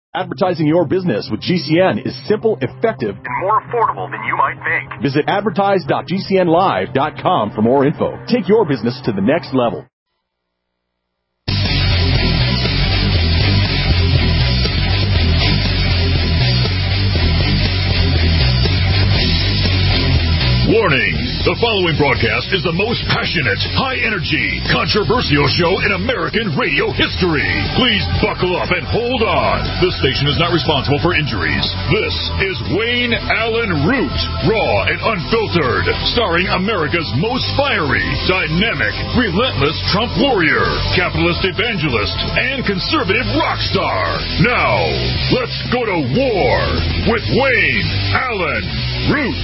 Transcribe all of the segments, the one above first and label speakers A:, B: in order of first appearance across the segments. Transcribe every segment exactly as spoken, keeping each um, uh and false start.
A: Advertising your business with G C N is simple, effective,
B: and more affordable than you might think.
A: Visit advertise dot g c n live dot com for more info. Take your business to the next level.
C: Warning! The following broadcast is the most passionate, high-energy, controversial show in American radio history. Please buckle up and hold on. This station is not responsible for injuries. This is Wayne Allen Root, raw and unfiltered, starring America's most fiery, dynamic, relentless Trump warrior, capitalist evangelist, and conservative rock star. Now, let's go to war with Wayne Allen Root.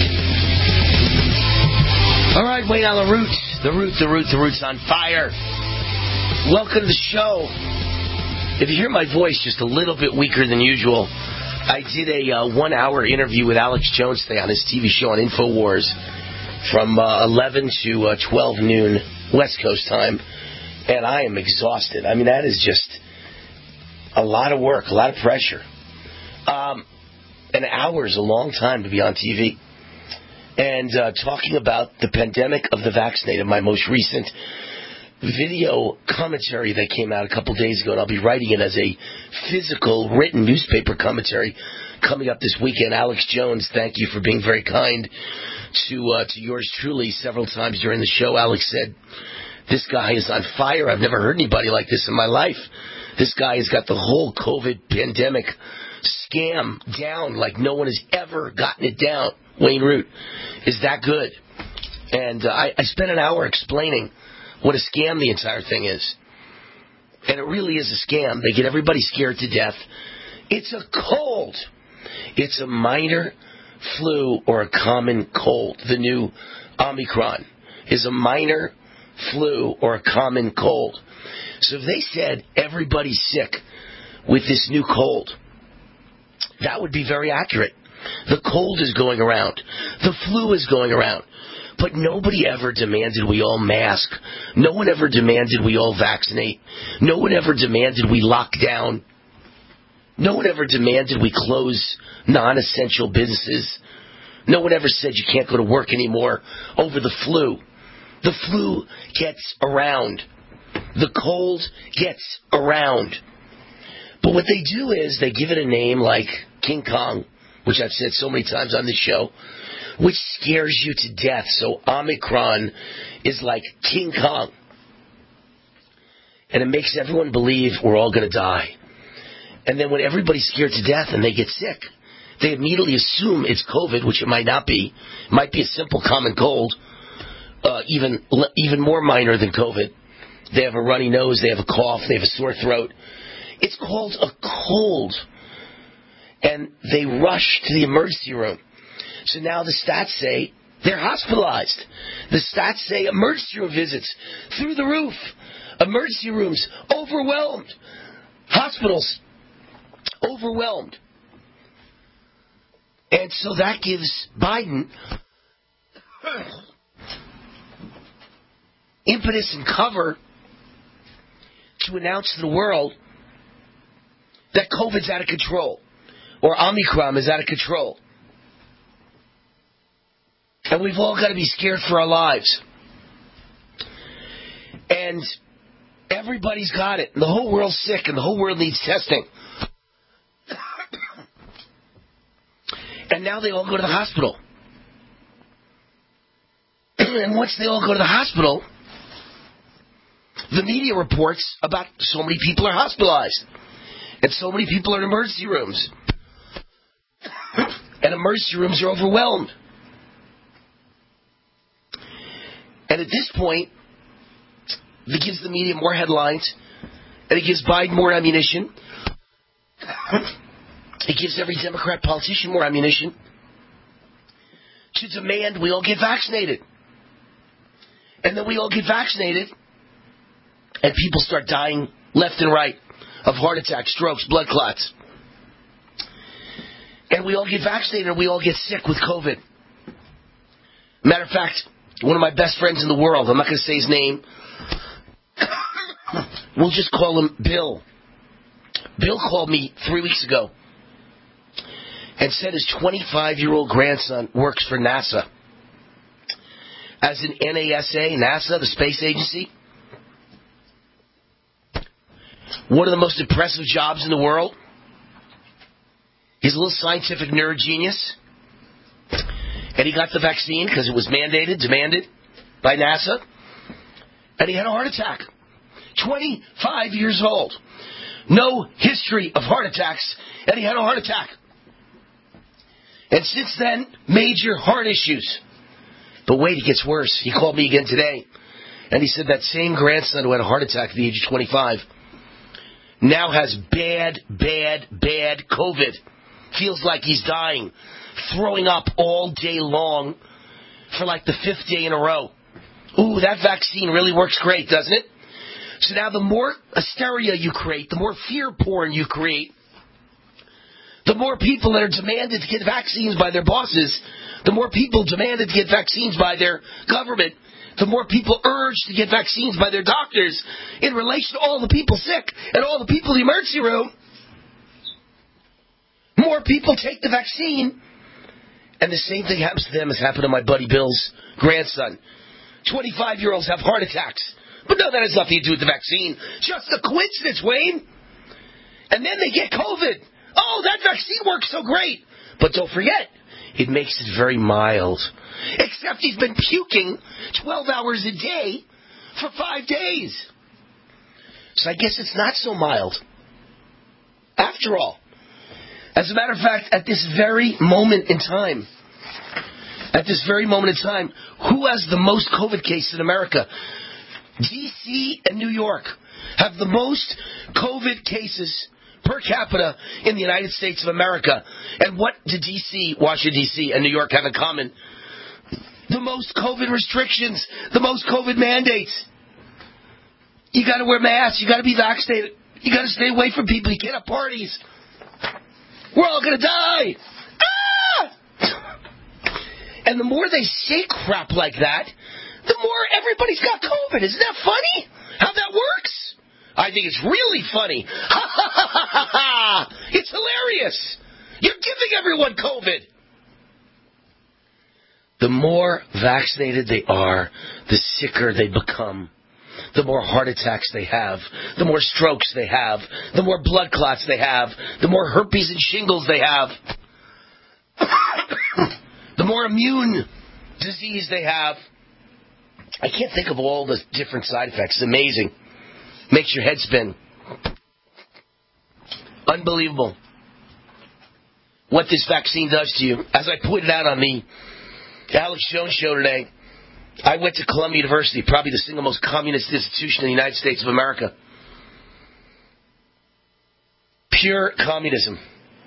D: All right, Wayne Allen Root, the Root, the Root, the Root's on fire. Welcome to the show. If you hear my voice just a little bit weaker than usual, I did a uh, one-hour interview with Alex Jones today on his T V show on InfoWars from uh, eleven to uh, twelve noon West Coast time, and I am exhausted. I mean, that is just a lot of work, a lot of pressure. Um, an hour is a long time to be on T V. And uh, talking about the pandemic of the vaccinated, my most recent video commentary that came out a couple days ago, and I'll be writing it as a physical, written newspaper commentary coming up this weekend. Alex Jones, thank you for being very kind to uh, to yours truly several times during the show. Alex said, this guy is on fire. I've never heard anybody like this in my life. This guy has got the whole COVID pandemic scam down like no one has ever gotten it down. Wayne Root is that good. And uh, I, I spent an hour explaining what a scam the entire thing is. And it really is a scam. They get everybody scared to death. It's a cold. It's a minor flu or a common cold. The new Omicron is a minor flu or a common cold. So if they said everybody's sick with this new cold, that would be very accurate. The cold is going around. The flu is going around. But nobody ever demanded we all mask. No one ever demanded we all vaccinate. No one ever demanded we lock down. No one ever demanded we close non-essential businesses. No one ever said you can't go to work anymore over the flu. The flu gets around. The cold gets around. But what they do is they give it a name like King Kong, which I've said so many times on this show, which scares you to death. So Omicron is like King Kong. And it makes everyone believe we're all going to die. And then when everybody's scared to death and they get sick, they immediately assume it's COVID, which it might not be. It might be a simple common cold, uh, even even more minor than COVID. They have a runny nose, they have a cough, they have a sore throat. It's called a cold. And they rush to the emergency room. So now the stats say they're hospitalized. The stats say emergency room visits through the roof. Emergency rooms overwhelmed. Hospitals overwhelmed. And so that gives Biden impetus and cover to announce to the world that COVID's out of control. Or Omicron is out of control. And we've all got to be scared for our lives. And everybody's got it. And the whole world's sick and the whole world needs testing. And now they all go to the hospital. And once they all go to the hospital, the media reports about so many people are hospitalized. And so many people are in emergency rooms. And emergency rooms are overwhelmed. And at this point, it gives the media more headlines, and it gives Biden more ammunition. It gives every Democrat politician more ammunition to demand we all get vaccinated. And then we all get vaccinated, and people start dying left and right of heart attacks, strokes, blood clots. And we all get vaccinated and we all get sick with COVID. Matter of fact, one of my best friends in the world, I'm not going to say his name, we'll just call him Bill, Bill called me three weeks ago and said his twenty-five-year-old grandson works for NASA. As in NASA, NASA, the space agency. One of the most impressive jobs in the world. He's a little scientific nerd genius. And he got the vaccine because it was mandated, demanded by NASA. And he had a heart attack. twenty-five years old. No history of heart attacks. And he had a heart attack. And since then, major heart issues. But wait, it gets worse. He called me again today. And he said that same grandson who had a heart attack at the age of twenty-five now has bad, bad, bad COVID. Feels like he's dying. Throwing up all day long for like the fifth day in a row. Ooh, that vaccine really works great, doesn't it? So now the more hysteria you create, the more fear porn you create, the more people that are demanded to get vaccines by their bosses, the more people demanded to get vaccines by their government, the more people urged to get vaccines by their doctors in relation to all the people sick and all the people in the emergency room. More people take the vaccine, and the same thing happens to them as happened to my buddy Bill's grandson. twenty-five-year-olds have heart attacks. But no, that has nothing to do with the vaccine. Just a coincidence, Wayne. And then they get COVID. Oh, that vaccine works so great. But don't forget, it makes it very mild. Except he's been puking twelve hours a day for five days. So I guess it's not so mild. After all. As a matter of fact, at this very moment in time, at this very moment in time, who has the most COVID cases in America? D C and New York have the most COVID cases per capita in the United States of America. And what do D C, Washington, D C, and New York have in common? The most COVID restrictions, the most COVID mandates. You got to wear masks. You got to be vaccinated. You got to stay away from people. You can't have parties. We're all going to die. Ah! And the more they say crap like that, the more everybody's got COVID. Isn't that funny? How that works? I think it's really funny. Ha ha ha ha ha! It's hilarious. You're giving everyone COVID. The more vaccinated they are, the sicker they become. The more heart attacks they have, the more strokes they have, the more blood clots they have, the more herpes and shingles they have, the more immune disease they have. I can't think of all the different side effects. It's amazing. Makes your head spin. Unbelievable what this vaccine does to you. As I pointed out on the Alex Jones show today, I went to Columbia University, probably the single most communist institution in the United States of America. Pure communism.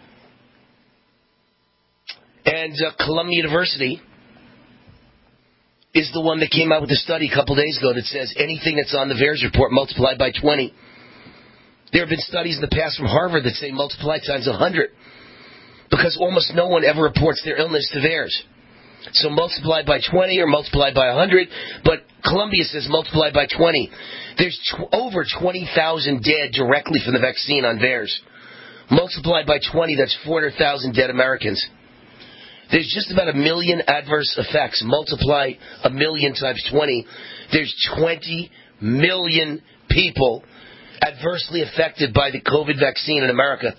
D: And uh, Columbia University is the one that came out with a study a couple days ago that says anything that's on the VAERS report multiplied by twenty. There have been studies in the past from Harvard that say multiply times one hundred. Because almost no one ever reports their illness to VAERS. So multiplied by twenty or multiplied by one hundred, but Columbia says multiplied by twenty. There's tw- over twenty thousand dead directly from the vaccine on VAERS. Multiplied by twenty, that's four hundred thousand dead Americans. There's just about a million adverse effects. Multiply a million times twenty. There's twenty million people adversely affected by the COVID vaccine in America.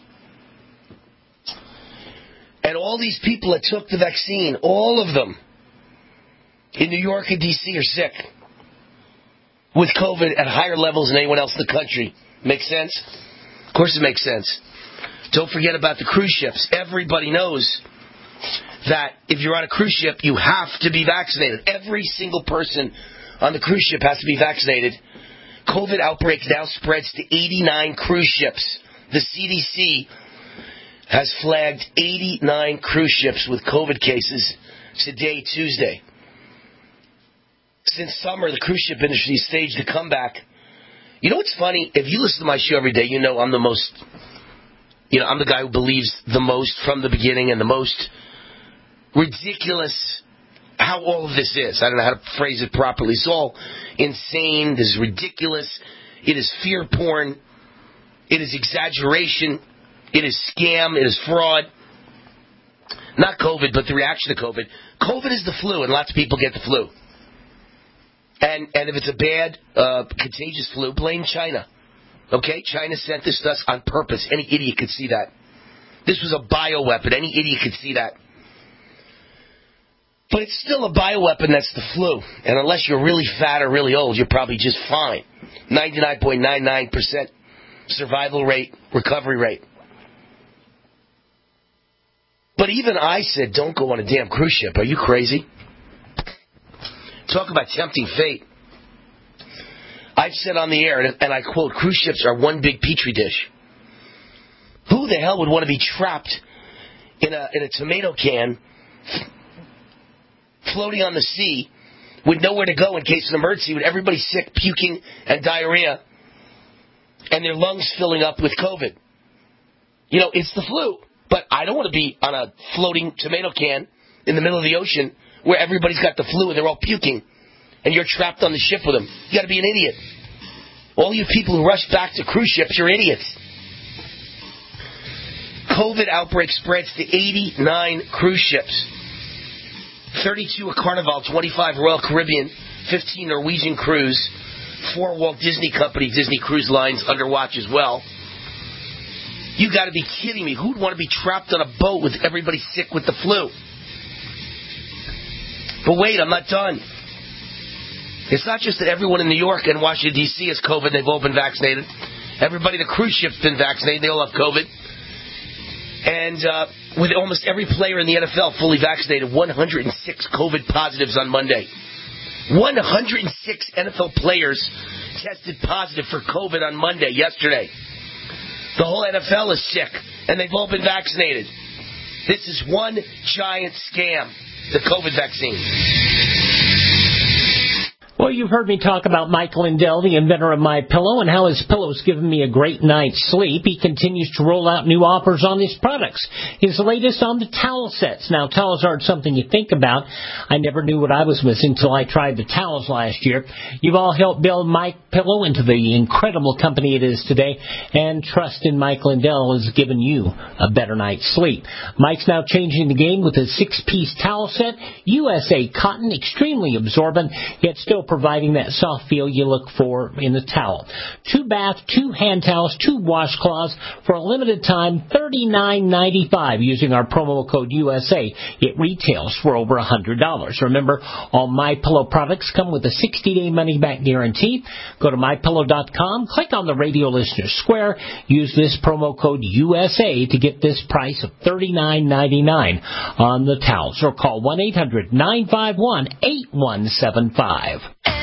D: And all these people that took the vaccine, all of them, in New York and D C are sick with COVID at higher levels than anyone else in the country. Make sense? Of course it makes sense. Don't forget about the cruise ships. Everybody knows that if you're on a cruise ship, you have to be vaccinated. Every single person on the cruise ship has to be vaccinated. COVID outbreak now spreads to eighty-nine cruise ships. The C D C has flagged eighty-nine cruise ships with COVID cases today, Tuesday. Since summer, the cruise ship industry staged a comeback. You know what's funny? If you listen to my show every day, you know I'm the most, you know, I'm the guy who believes the most from the beginning and the most ridiculous how all of this is. I don't know how to phrase it properly. It's all insane. This is ridiculous. It is fear porn. It is exaggeration. It is scam. It is fraud. Not COVID, but the reaction to COVID. COVID is the flu, and lots of people get the flu. And and if it's a bad, uh, contagious flu, blame China. Okay? China sent this to us on purpose. Any idiot could see that. This was a bioweapon. Any idiot could see that. But it's still a bioweapon that's the flu. And unless you're really fat or really old, you're probably just fine. ninety-nine point nine nine percent survival rate, recovery rate. But even I said, don't go on a damn cruise ship. Are you crazy? Talk about tempting fate. I've said on the air, and I quote, cruise ships are one big petri dish. Who the hell would want to be trapped in a in a tomato can, floating on the sea, with nowhere to go in case of an emergency, with everybody sick, puking, and diarrhea, and their lungs filling up with COVID? You know, it's the flu. But I don't want to be on a floating tomato can in the middle of the ocean where everybody's got the flu and they're all puking, and you're trapped on the ship with them. You got to be an idiot. All you people who rush back to cruise ships, you're idiots. COVID outbreak spreads to eighty-nine cruise ships. thirty-two at Carnival, twenty-five Royal Caribbean, fifteen Norwegian Cruise, four Walt Disney Company, Disney Cruise Lines under watch as well. You got to be kidding me. Who'd want to be trapped on a boat with everybody sick with the flu? But wait, I'm not done. It's not just that everyone in New York and Washington, D C has COVID and they've all been vaccinated. Everybody in the cruise ship's been vaccinated. They all have COVID. And uh, with almost every player in the N F L fully vaccinated, one hundred six COVID positives on Monday. one hundred six N F L players tested positive for COVID on Monday, yesterday. The whole N F L is sick, and they've all been vaccinated. This is one giant scam, the COVID vaccine.
E: Well, you've heard me talk about Mike Lindell, the inventor of MyPillow, and how his pillow's given me a great night's sleep. He continues to roll out new offers on his products. His latest on the towel sets. Now, towels aren't something you think about. I never knew what I was missing until I tried the towels last year. You've all helped build MyPillow into the incredible company it is today, and trust in Mike Lindell has given you a better night's sleep. Mike's now changing the game with his six-piece towel set, U S A cotton, extremely absorbent, yet still providing that soft feel you look for in the towel. Two bath, two hand towels, two washcloths for a limited time, thirty-nine ninety-five using our promo code U S A. It retails for over one hundred dollars. Remember, all MyPillow products come with a sixty-day money-back guarantee. Go to my pillow dot com, click on the radio listener square, use this promo code U S A to get this price of thirty-nine ninety-nine on the towels, or call one eight hundred nine five one eight one seven five.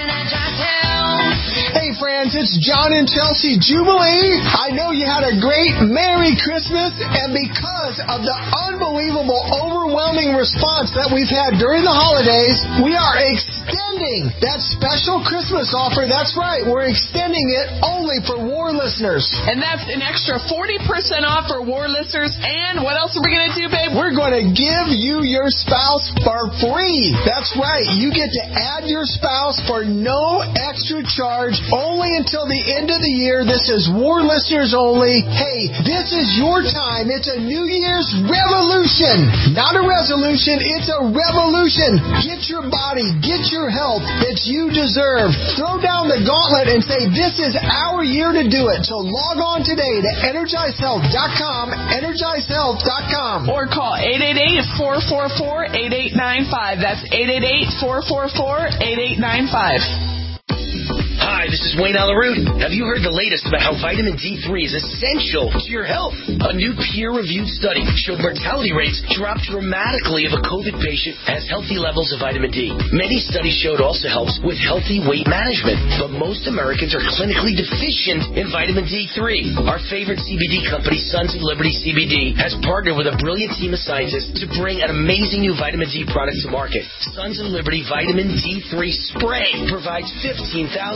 F: Hey friends, it's John and Chelsea Jubilee. I know you had a great Merry Christmas, and because of the unbelievable, overwhelming response that we've had during the holidays, we are extending that special Christmas offer. That's right, we're extending it only for War listeners.
G: And that's an extra forty percent off for War listeners, and what else are we going to do, babe?
F: We're going to give you your spouse for free. That's right, you get to add your spouse for no extra charge, only until the end of the year. This is War listeners only. Hey, this is your time. It's a New Year's revolution. Not a resolution, it's a revolution. Get your body, get your health that you deserve. Throw down the gauntlet and say, this is our year to do it. So log on today to energize health dot com, energize health dot com.
G: Or call eight eight eight, four four four, eight eight nine five. That's eight eight eight, four four four, eight eight nine five.
D: Hi, this is Wayne Alaroot. Have you heard the latest about how vitamin D three is essential to your health? A new peer-reviewed study showed mortality rates dropped dramatically if a COVID patient has healthy levels of vitamin D. Many studies showed also helps with healthy weight management, but most Americans are clinically deficient in vitamin D three. Our favorite C B D company, Sons of Liberty C B D, has partnered with a brilliant team of scientists to bring an amazing new vitamin D product to market. Sons of Liberty Vitamin D three Spray provides fifteen thousand I U's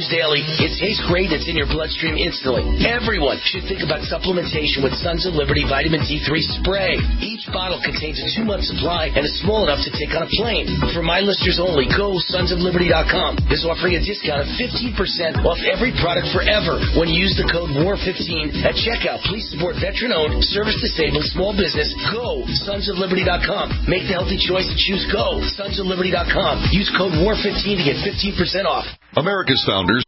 D: daily. It tastes great. It's in your bloodstream instantly. Everyone should think about supplementation with Sons of Liberty Vitamin D three Spray. Each bottle contains a two-month supply and is small enough to take on a plane. For my listeners only, go sons of liberty dot com. Is offering a discount of fifteen percent off every product forever when you use the code war fifteen at checkout. Please support veteran-owned, service-disabled, small business. Go sons of liberty dot com. Make the healthy choice and choose Go sons of liberty dot com. Use code war fifteen to get fifteen percent off.
C: America's founders.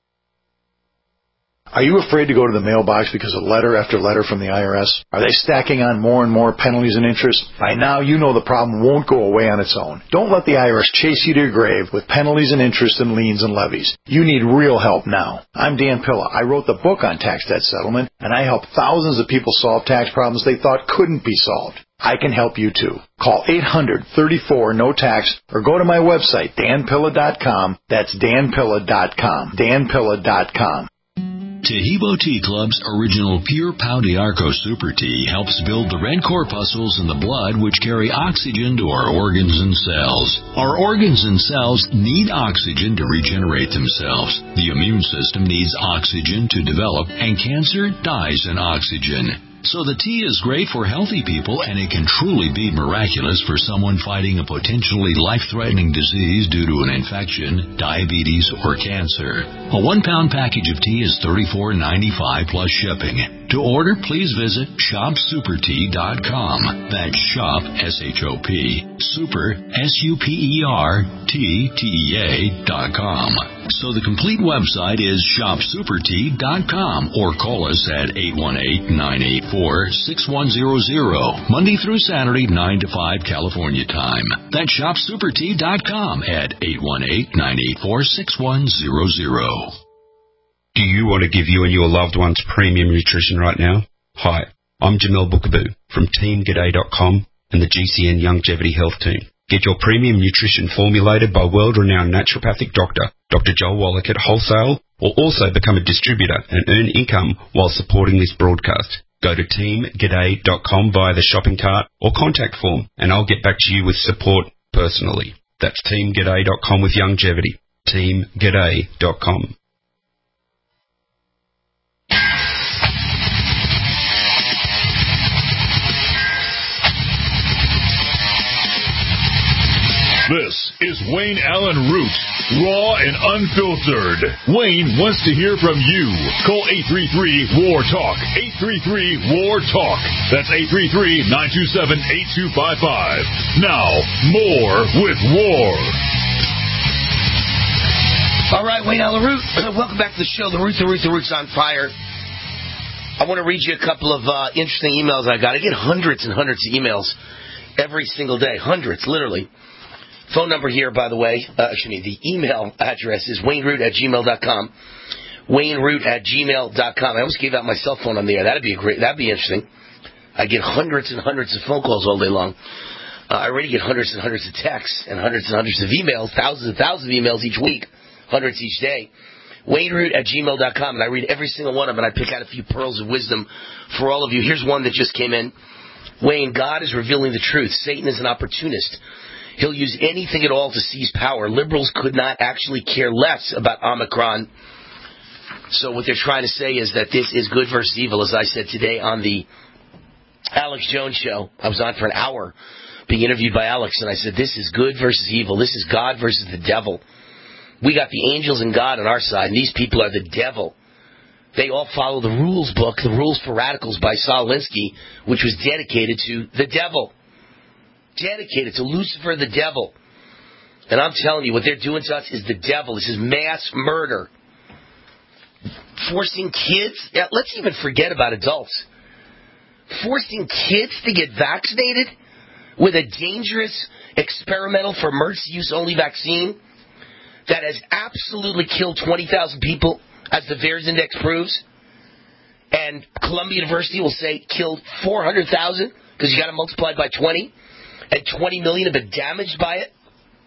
H: Are you afraid to go to the mailbox because of letter after letter from the I R S? Are they stacking on more and more penalties and interest? By now, you know the problem won't go away on its own. Don't let the I R S chase you to your grave with penalties and interest and liens and levies. You need real help now. I'm Dan Pilla. I wrote the book on tax debt settlement, and I help thousands of people solve tax problems they thought couldn't be solved. I can help you too. Call eight hundred, thirty-four, no tax or go to my website, dan pilla dot com. That's dan pilla dot com. dan pilla dot com.
I: Tahibo Tea Club's original Pure Pau d'Arco Super Tea helps build the red corpuscles in the blood which carry oxygen to our organs and cells. Our organs and cells need oxygen to regenerate themselves. The immune system needs oxygen to develop, and cancer dies in oxygen. So the tea is great for healthy people, and it can truly be miraculous for someone fighting a potentially life-threatening disease due to an infection, diabetes, or cancer. A one-pound package of tea is thirty-four ninety-five plus shipping. To order, please visit shop super tea dot com. That's shop, S H O P, super, S U P E R, T, T E A dot com. So the complete website is shop super tea dot com, or call us at eight one eight, nine eight four, six one zero zero, Monday through Saturday, nine to five California time. That's shop super tea dot com at eight one eight, nine eight four, six one zero zero.
J: Do you want to give you and your loved ones premium nutrition right now? Hi, I'm Jamel Bookaboo from team g'day dot com and the G C N Longevity Health Team. Get your premium nutrition formulated by world-renowned naturopathic doctor, Doctor Joel Wallach at Wholesale, or also become a distributor and earn income while supporting this broadcast. Go to team g'day dot com via the shopping cart or contact form, and I'll get back to you with support personally. That's team g'day dot com with longevity. team g'day dot com.
C: This is Wayne Allen Root, raw and unfiltered. Wayne wants to hear from you. Call eight three three, W A R, TALK, eight three three, W A R, TALK. That's eight three three, nine two seven, eight two five five. Now, more with W A R.
D: All right, Wayne Allen Root, welcome back to the show. The Root, the Root, the Root's on fire. I want to read you a couple of uh, interesting emails I got. I get hundreds and hundreds of emails every single day. Hundreds, literally. Phone number here, by the way, uh, excuse me, the email address is wayne root at gmail dot com. wayne root at gmail dot com. I almost gave out my cell phone on the air. That'd be a great, that'd be interesting. I get hundreds and hundreds of phone calls all day long. Uh, I already get hundreds and hundreds of texts and hundreds and hundreds of emails, thousands and thousands of emails each week, hundreds each day. wayne root at gmail dot com, and I read every single one of them, and I pick out a few pearls of wisdom for all of you. Here's one that just came in. Wayne, God is revealing the truth. Satan is an opportunist. He'll use anything at all to seize power. Liberals could not actually care less about Omicron. So what they're trying to say is that this is good versus evil. As I said today on the Alex Jones show, I was on for an hour being interviewed by Alex, and I said, this is good versus evil. This is God versus the devil. We got the angels and God on our side, and these people are the devil. They all follow the rules book, The Rules for Radicals by Saul Alinsky, which was dedicated to the devil. Dedicated to Lucifer, the devil. And I'm telling you, what they're doing to us is the devil. This is mass murder. Forcing kids, yeah, let's even forget about adults. Forcing kids to get vaccinated with a dangerous experimental for emergency use only vaccine that has absolutely killed twenty thousand people, as the VAERS index proves. And Columbia University will say killed four hundred thousand because you got to multiply it by twenty. And twenty million have been damaged by it?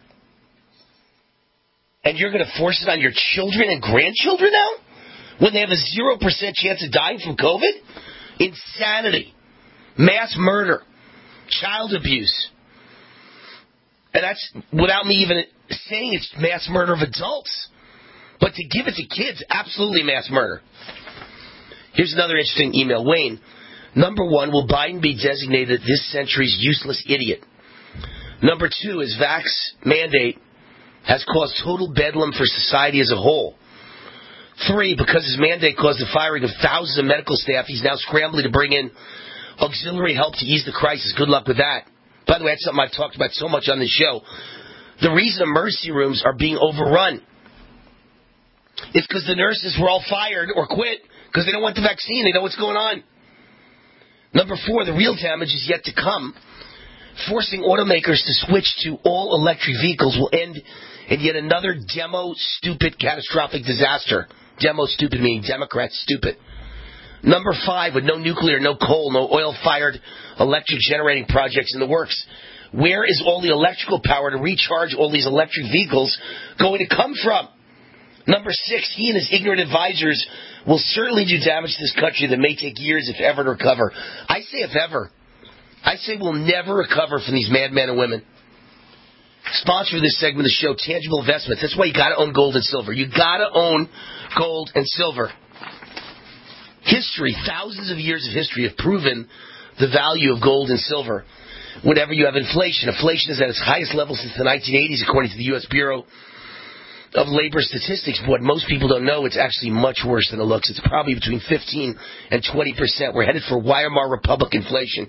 D: And you're going to force it on your children and grandchildren now? When they have a zero percent chance of dying from COVID? Insanity. Mass murder. Child abuse. And that's without me even saying it's mass murder of adults. But to give it to kids, absolutely mass murder. Here's another interesting email. Wayne, number one, will Biden be designated this century's useless idiot? Number two, his vax mandate has caused total bedlam for society as a whole. Three, because his mandate caused the firing of thousands of medical staff, he's now scrambling to bring in auxiliary help to ease the crisis. Good luck with that. By the way, that's something I've talked about so much on this show. The reason emergency rooms are being overrun is because the nurses were all fired or quit because they don't want the vaccine. They know what's going on. Number four, the real damage is yet to come. Forcing automakers to switch to all electric vehicles will end in yet another demo stupid catastrophic disaster. Demo stupid meaning Democrats stupid. Number five, with no nuclear, no coal, no oil-fired electric generating projects in the works, where is all the electrical power to recharge all these electric vehicles going to come from? Number six, he and his ignorant advisors will certainly do damage to this country that may take years, if ever, to recover. I say if ever. I say we'll never recover from these madmen and women. Sponsor of this segment of the show, Tangible Investments. That's why you got to own gold and silver. You got to own gold and silver. History, thousands of years of history have proven the value of gold and silver. Whenever you have inflation, inflation is at its highest level since the nineteen eighties, according to the U S Bureau of Labor Statistics. But what most people don't know, it's actually much worse than it looks. It's probably between fifteen and twenty percent. We're headed for Weimar Republic inflation,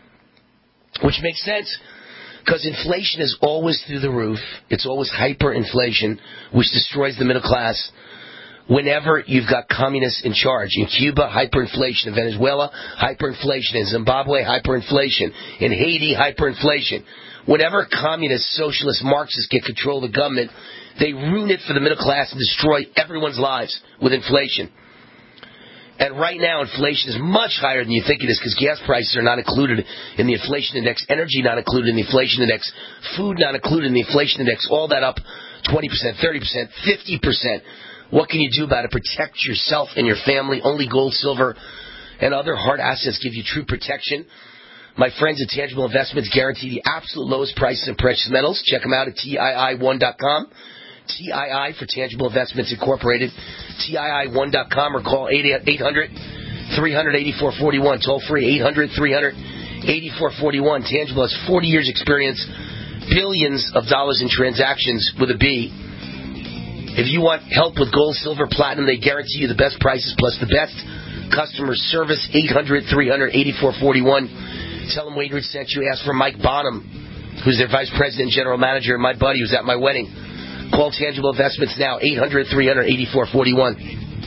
D: which makes sense because inflation is always through the roof. It's always hyperinflation, which destroys the middle class. Whenever you've got communists in charge. In Cuba, hyperinflation. In Venezuela, hyperinflation. In Zimbabwe, hyperinflation. In Haiti, hyperinflation. Whenever communists, socialists, Marxists get control of the government, they ruin it for the middle class and destroy everyone's lives with inflation. And right now, inflation is much higher than you think it is because gas prices are not included in the inflation index, energy not included in the inflation index, food not included in the inflation index, all that up twenty percent, thirty percent, fifty percent. What can you do about it? Protect yourself and your family. Only gold, silver, and other hard assets give you true protection. My friends at Tangible Investments guarantee the absolute lowest prices in precious metals. Check them out at T I I one dot com. T I I for Tangible Investments Incorporated. T I I one dot com or call eight hundred, three hundred, eighty-four forty-one. Toll free eight hundred, three hundred, eighty-four forty-one. Tangible has forty years experience, billions of dollars in transactions with a B. If you want help with gold, silver, platinum, they guarantee you the best prices plus the best customer service. eight hundred, three hundred, eighty-four forty-one. Tell them Wayne Root sent you. Ask for Mike Bonham, who's their vice president and general manager, and my buddy who's at my wedding. Call Tangible Investments now, eight hundred, three hundred, eighty-four forty-one.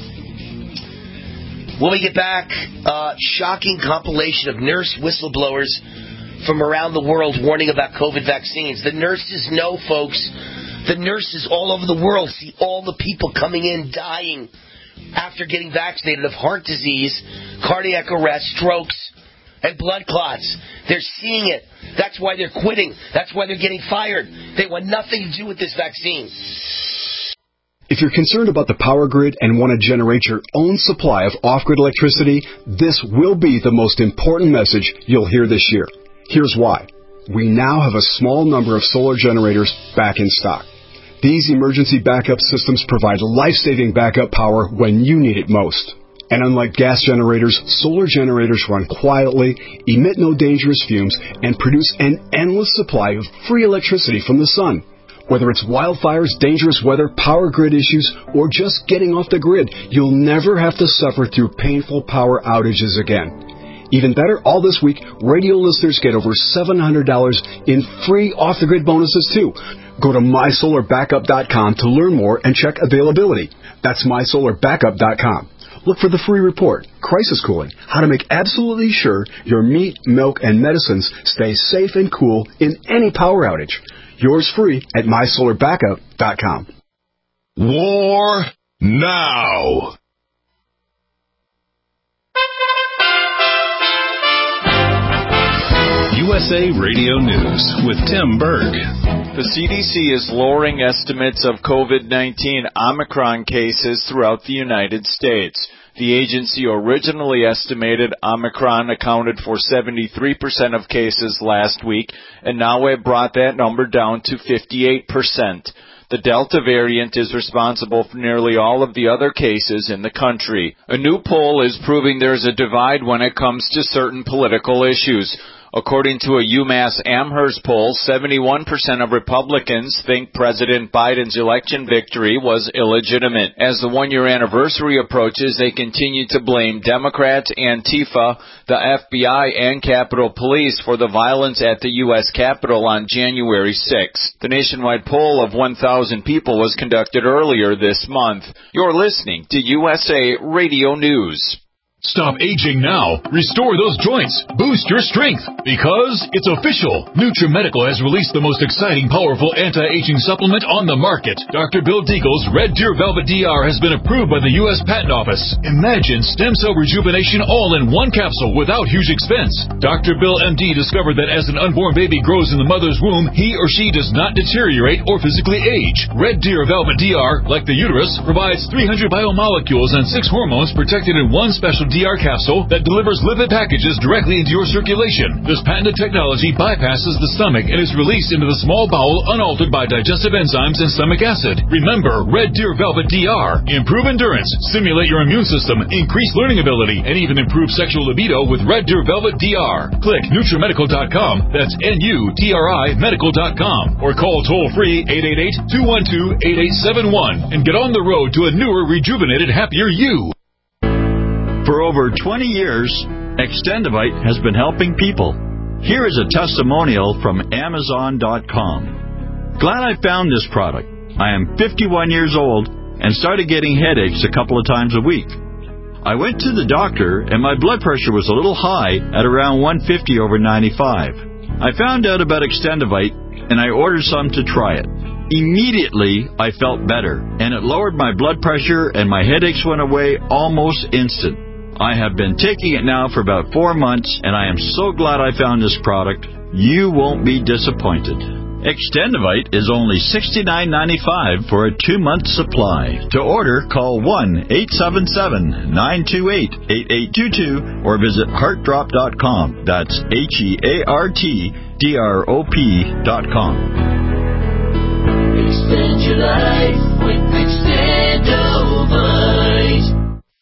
D: When we get back, uh, shocking compilation of nurse whistleblowers from around the world warning about COVID vaccines. The nurses know, folks. The nurses all over the world see all the people coming in dying after getting vaccinated of heart disease, cardiac arrest, strokes, and blood clots. They're seeing it. That's why they're quitting. That's why they're getting fired. They want nothing to do with this vaccine.
K: If you're concerned about the power grid and want to generate your own supply of off-grid electricity, this will be the most important message you'll hear this year. Here's why. We now have a small number of solar generators back in stock. These emergency backup systems provide life-saving backup power when you need it most. And unlike gas generators, solar generators run quietly, emit no dangerous fumes, and produce an endless supply of free electricity from the sun. Whether it's wildfires, dangerous weather, power grid issues, or just getting off the grid, you'll never have to suffer through painful power outages again. Even better, all this week, radio listeners get over seven hundred dollars in free off-the-grid bonuses, too. Go to my solar backup dot com to learn more and check availability. That's my solar backup dot com. Look for the free report, Crisis Cooling, how to make absolutely sure your meat, milk, and medicines stay safe and cool in any power outage. Yours free at my solar backup dot com.
C: War now. U S A Radio News with Tim Berg.
L: The C D C is lowering estimates of COVID nineteen Omicron cases throughout the United States. The agency originally estimated Omicron accounted for seventy-three percent of cases last week, and now it brought that number down to fifty-eight percent. The Delta variant is responsible for nearly all of the other cases in the country. A new poll is proving there's a divide when it comes to certain political issues. According to a UMass Amherst poll, seventy-one percent of Republicans think President Biden's election victory was illegitimate. As the one-year anniversary approaches, they continue to blame Democrats, Antifa, the F B I, and Capitol Police for the violence at the U S Capitol on January sixth. The nationwide poll of one thousand people was conducted earlier this month. You're listening to U S A Radio News.
C: Stop aging now. Restore those joints. Boost your strength. Because it's official. NutriMedical has released the most exciting, powerful anti-aging supplement on the market. Doctor Bill Deagle's Red Deer Velvet D R has been approved by the U S Patent Office. Imagine stem cell rejuvenation all in one capsule without huge expense. Doctor Bill M D discovered that as an unborn baby grows in the mother's womb, he or she does not deteriorate or physically age. Red Deer Velvet D R, like the uterus, provides three hundred biomolecules and six hormones protected in one special D R capsule that delivers lipid packages directly into your circulation. This patented technology bypasses the stomach and is released into the small bowel unaltered by digestive enzymes and stomach acid. Remember, Red Deer Velvet D R. Improve endurance, stimulate your immune system, increase learning ability, and even improve sexual libido with Red Deer Velvet D R. Click NutriMedical dot com, that's N U T R I medical dot com, or call toll-free eight eight eight, two one two, eight eight seven one and get on the road to a newer, rejuvenated, happier you.
M: For over twenty years, Extendivite has been helping people. Here is a testimonial from Amazon dot com. Glad I found this product. I am fifty-one years old and started getting headaches a couple of times a week. I went to the doctor and my blood pressure was a little high at around one fifty over ninety-five. I found out about Extendivite and I ordered some to try it. Immediately, I felt better, and it lowered my blood pressure and my headaches went away almost instant. I have been taking it now for about four months, and I am so glad I found this product. You won't be disappointed. Extendivite is only sixty-nine ninety-five for a two-month supply. To order, call one eight seven seven, nine two eight, eight eight two two or visit heart drop dot com. That's H E A R T D R O P dot com.
N: Extend your life with Extendivite.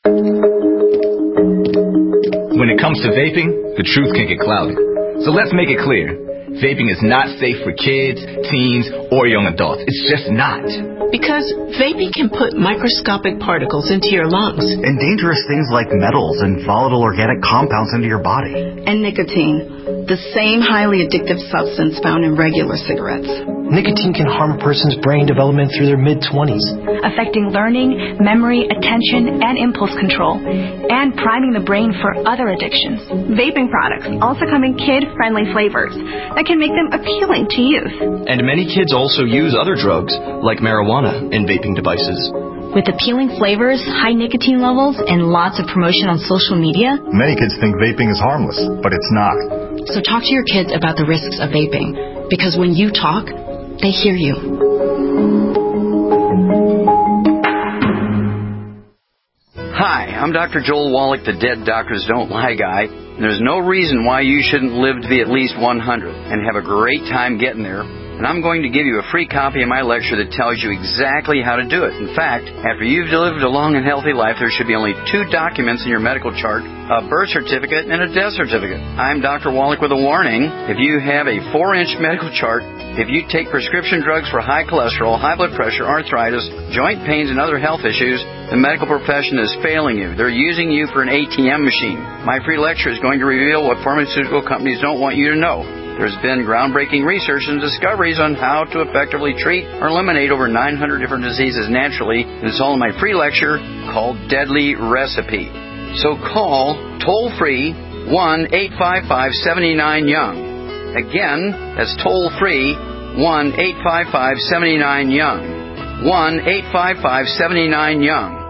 O: When it comes to vaping, the truth can get clouded. So let's make it clear. Vaping is not safe for kids, teens, or young adults. It's just not.
P: Because vaping can put microscopic particles into your lungs.
Q: And dangerous things like metals and volatile organic compounds into your body.
R: And nicotine, the same highly addictive substance found in regular cigarettes.
S: Nicotine can harm a person's brain development through their mid-twenties,
T: affecting learning, memory, attention, and impulse control, and priming the brain for other addictions.
U: Vaping products also come in kid-friendly flavors that can make them appealing to youth.
V: And many kids also use other drugs, like marijuana, in vaping devices.
W: With appealing flavors, high nicotine levels, and lots of promotion on social media,
X: many kids think vaping is harmless, but it's not.
W: So talk to your kids about the risks of vaping, because when you talk, they hear you.
Y: Hi, I'm Doctor Joel Wallach, the Dead Doctors Don't Lie guy. And there's no reason why you shouldn't live to be at least one hundred and have a great time getting there. And I'm going to give you a free copy of my lecture that tells you exactly how to do it. In fact, after you've lived a long and healthy life, there should be only two documents in your medical chart, a birth certificate and a death certificate. I'm Doctor Wallach with a warning. If you have a four-inch medical chart, if you take prescription drugs for high cholesterol, high blood pressure, arthritis, joint pains, and other health issues, the medical profession is failing you. They're using you for an A T M machine. My free lecture is going to reveal what pharmaceutical companies don't want you to know. There's been groundbreaking research and discoveries on how to effectively treat or eliminate over nine hundred different diseases naturally, and it's all in my free lecture called Deadly Recipe. So call toll-free one eight five five, seven nine, young. Again, that's toll-free one eight five five, seven nine, young. one eight five five, seven nine, young.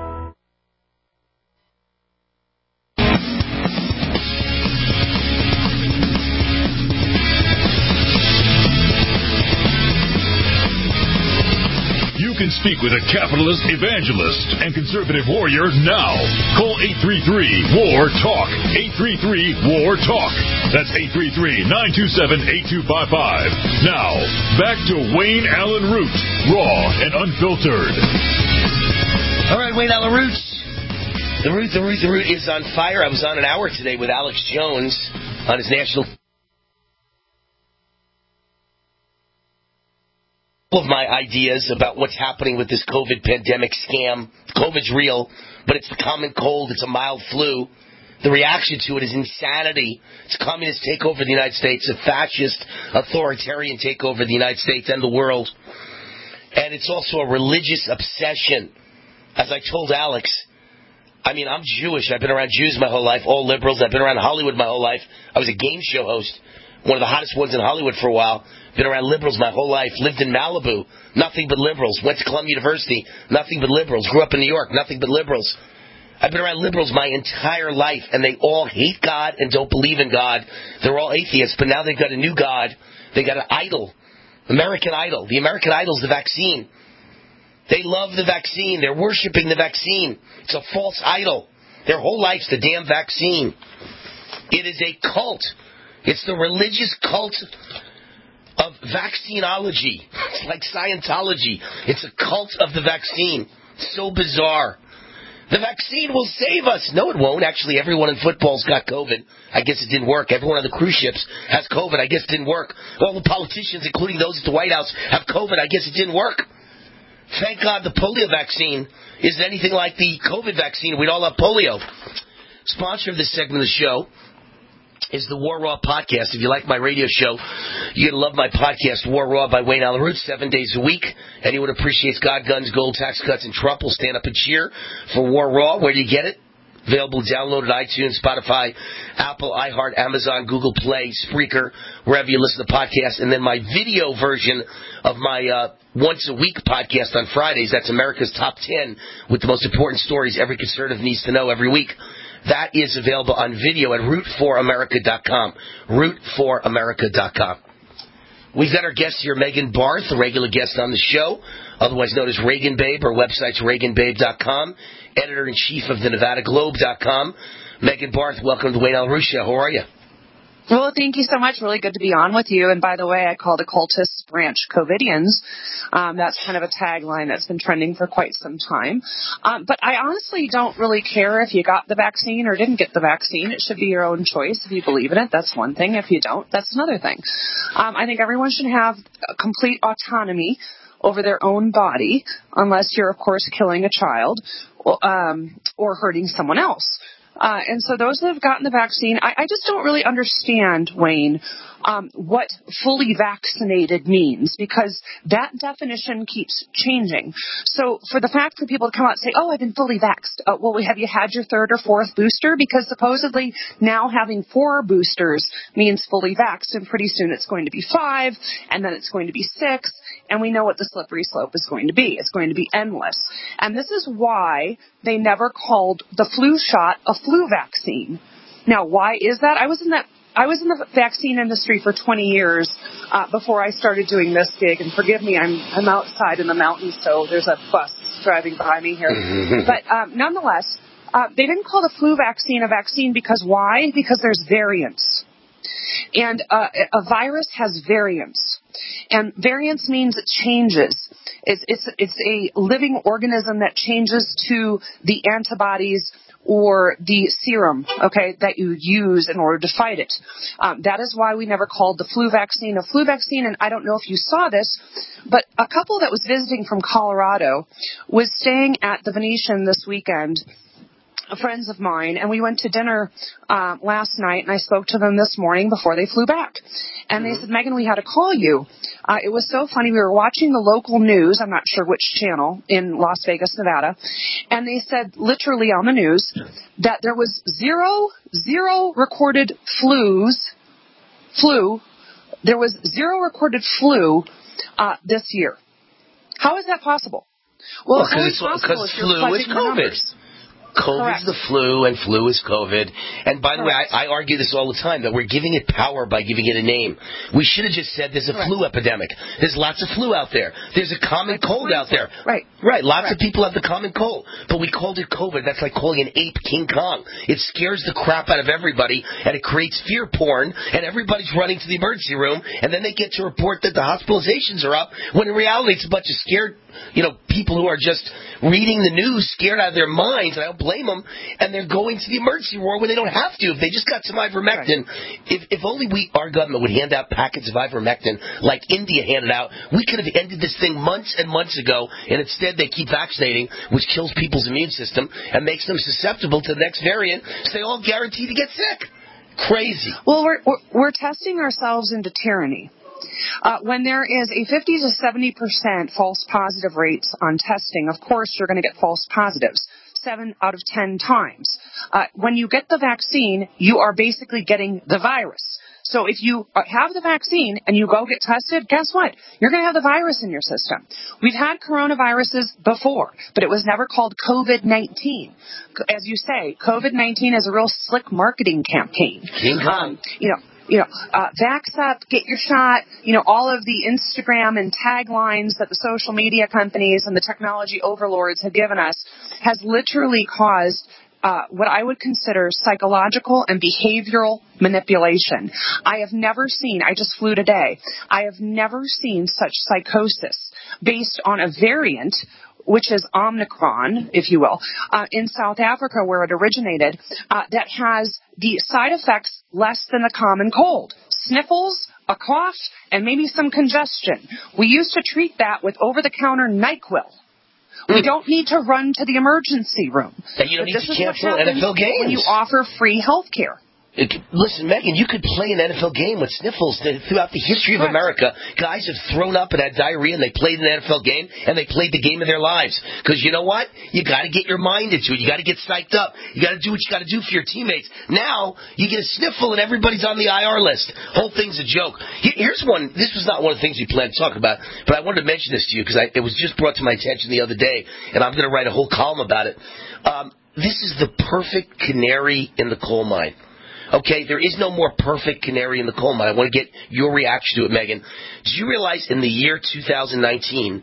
C: You can Speak with a capitalist evangelist and conservative warrior now. Call eight three three, W A R, TALK. eight three three, W A R, TALK. That's eight three three, nine two seven, eight two five five. Now, back to Wayne Allyn Root, raw and unfiltered.
D: All right, Wayne Allyn Root. The Root, the Root, the Root is on fire. I was on an hour today with Alex Jones on his national... All of my ideas about what's happening with this COVID pandemic scam. COVID's real, but it's the common cold. It's a mild flu. The reaction to it is insanity. It's a communist takeover of the United States, a fascist, authoritarian takeover of the United States and the world. And it's also a religious obsession. As I told Alex, I mean, I'm Jewish. I've been around Jews my whole life, all liberals. I've been around Hollywood my whole life. I was a game show host, one of the hottest ones in Hollywood for a while. Been around liberals my whole life. Lived in Malibu, nothing but liberals. Went to Columbia University, nothing but liberals. Grew up in New York, nothing but liberals. I've been around liberals my entire life, and they all hate God and don't believe in God. They're all atheists, but now they've got a new God. They got an idol, American Idol. The American Idol is the vaccine. They love the vaccine. They're worshiping the vaccine. It's a false idol. Their whole life's the damn vaccine. It is a cult. It's the religious cult of vaccinology. It's like Scientology. It's a cult of the vaccine. So bizarre. The vaccine will save us. No, it won't. Actually, everyone in football's got COVID. I guess it didn't work. Everyone on the cruise ships has COVID. I guess it didn't work. All the politicians, including those at the White House, have COVID. I guess it didn't work. Thank God the polio vaccine isn't anything like the COVID vaccine. We'd all have polio. Sponsor of this segment of the show is the War Raw podcast. If you like my radio show, you're going to love my podcast, War Raw by Wayne Allyn Root, seven days a week. Anyone who appreciates God, guns, gold, tax cuts, and Trump will stand up and cheer for War Raw. Where do you get it? Available, downloaded, iTunes, Spotify, Apple, iHeart, Amazon, Google Play, Spreaker, wherever you listen to podcasts. And then my video version of my uh, once-a-week podcast on Fridays, that's America's Top ten, with the most important stories every conservative needs to know every week. That is available on video at root for america dot com. root for america dot com. We've got our guest here, Megan Barth, a regular guest on the show, otherwise known as Reagan Babe. Our website's reagan babe dot com, editor-in-chief of the Nevada Globe dot com. Megan Barth, welcome to the Wayne Allyn Root Show. How are you?
A: Well, thank you so much. Really good to be on with you. And by the way, I call the cultists branch COVIDians. Um, that's kind of a tagline that's been trending for quite some time. Um, but I honestly don't really care if you got the vaccine or didn't get the vaccine. It should be your own choice. If you believe in it, that's one thing. If you don't, that's another thing. Um, I think everyone should have complete autonomy over their own body, unless you're, of course, killing a child um, or hurting someone else. Uh, and so those that have gotten the vaccine, I, I just don't really understand, Wayne, um, what fully vaccinated means, because that definition keeps changing. So for the fact for people to come out and say, oh, I've been fully vaxxed, uh, well, have you had your third or fourth booster? Because supposedly now having four boosters means fully vaxxed, and pretty soon it's going to be five, and then it's going to be six, and we know what the slippery slope is going to be. It's going to be endless. And this is why they never called the flu shot a flu vaccine. Now, why is that? I was in that I was in the vaccine industry for twenty years uh, before I started doing this gig. And forgive me, I'm I'm outside in the mountains, so there's a bus driving by me here. But um, nonetheless, uh, they didn't call the flu vaccine a vaccine because why? Because there's variants. And uh, a virus has variants. And variance means it changes. It's, it's, it's a living organism that changes to the antibodies or the serum, okay, that you use in order to fight it. Um, that is why we never called the flu vaccine a flu vaccine, and I don't know if you saw this, but a couple that was visiting from Colorado was staying at the Venetian this weekend, friends of mine, and we went to dinner uh, last night, and I spoke to them this morning before they flew back. And they said, Megan, we had to call you. Uh, it was so funny. We were watching the local news, I'm not sure which channel, in Las Vegas, Nevada, and they said literally on the news that there was zero, zero recorded flus, flu, there was zero recorded flu uh, this year. How is that possible? Well,
D: well
A: it's only
D: it's,
A: possible if you're
D: flu is
A: fudging the
D: COVID.
A: numbers.
D: COVID's the flu, and flu is COVID. And by the way, I, I argue this all the time, that we're giving it power by giving it a name. We should have just said there's a Correct. flu epidemic. There's lots of flu out there. There's a common like cold out there.
A: Right.
D: Right. Lots
A: right.
D: of people have the common cold. But we called it COVID. That's like calling an ape King Kong. It scares the crap out of everybody, and it creates fear porn, and everybody's running to the emergency room, and then they get to report that the hospitalizations are up, when in reality it's a bunch of scared, you know, people who are just reading the news, scared out of their minds, and I don't blame them, and they're going to the emergency ward when they don't have to. If they just got some ivermectin, right. if, if only we, our government would hand out packets of ivermectin like India handed out, we could have ended this thing months and months ago, and instead they keep vaccinating, which kills people's immune system and makes them susceptible to the next variant, so they all guaranteed to get sick. Crazy.
A: Well, we're, we're, we're testing ourselves into tyranny. Uh, when there is a fifty to seventy percent false positive rates on testing, of course you're going to get false positives, seven out of ten times. Uh, when you get the vaccine, you are basically getting the virus. So if you have the vaccine and you go get tested, guess what? You're going to have the virus in your system. We've had coronaviruses before, but it was never called COVID nineteen. As you say, COVID nineteen is a real slick marketing campaign. Um, you know, You know, uh, vax up, get your shot, you know, all of the Instagram and taglines that the social media companies and the technology overlords have given us has literally caused uh, what I would consider psychological and behavioral manipulation. I have never seen, I just flew today, I have never seen such psychosis based on a variant, which is Omicron, if you will, uh, in South Africa where it originated, uh, that has the side effects less than the common cold. Sniffles, a cough, and maybe some congestion. We used to treat that with over-the-counter NyQuil. Mm. We don't need to run to the emergency room.
D: And you don't
A: but
D: need to cancel N F L games.
A: When you offer free health care.
D: It, listen, Megan, you could play an N F L game with sniffles throughout the history of America. Guys have thrown up and had diarrhea, and they played an N F L game, and they played the game of their lives. Because you know what? You got to get your mind into it. You got to get psyched up. You got to do what you got to do for your teammates. Now you get a sniffle, and everybody's on the I R list. Whole thing's a joke. Here's one. This was not one of the things we planned to talk about, but I wanted to mention this to you because it was just brought to my attention the other day, and I'm going to write a whole column about it. Um, this is the perfect canary in the coal mine. Okay, there is no more perfect canary in the coal mine. I want to get your reaction to it, Megan. Did you realize in the year two thousand nineteen,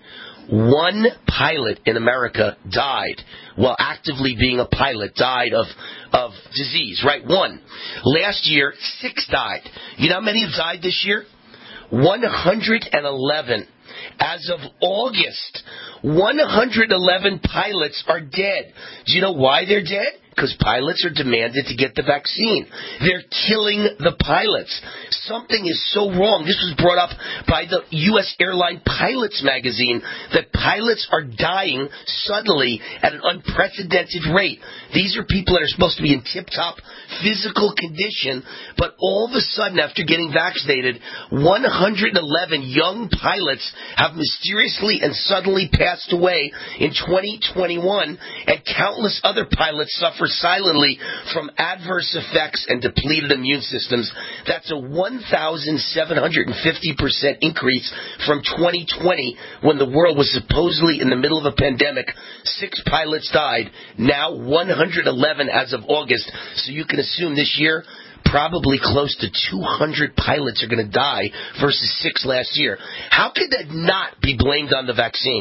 D: one pilot in America died while actively being a pilot, died of of disease, right? One. Last year, six died. You know how many have died this year? one hundred eleven. As of August, one hundred eleven pilots are dead. Do you know why they're dead? Because pilots are demanded to get the vaccine. They're killing the pilots. Something is so wrong. This was brought up by the U S Airline Pilots magazine that pilots are dying suddenly at an unprecedented rate. These are people that are supposed to be in tip-top physical condition, but all of a sudden, after getting vaccinated, one hundred eleven young pilots have mysteriously and suddenly passed away in twenty twenty-one, and countless other pilots suffer silently from adverse effects and depleted immune systems. That's a one thousand seven hundred fifty percent increase from twenty twenty, when the world was supposedly in the middle of a pandemic. Six pilots died. Now one hundred eleven as of August. So you can assume this year probably close to two hundred pilots are going to die versus six last year. How could that not be blamed on the vaccine?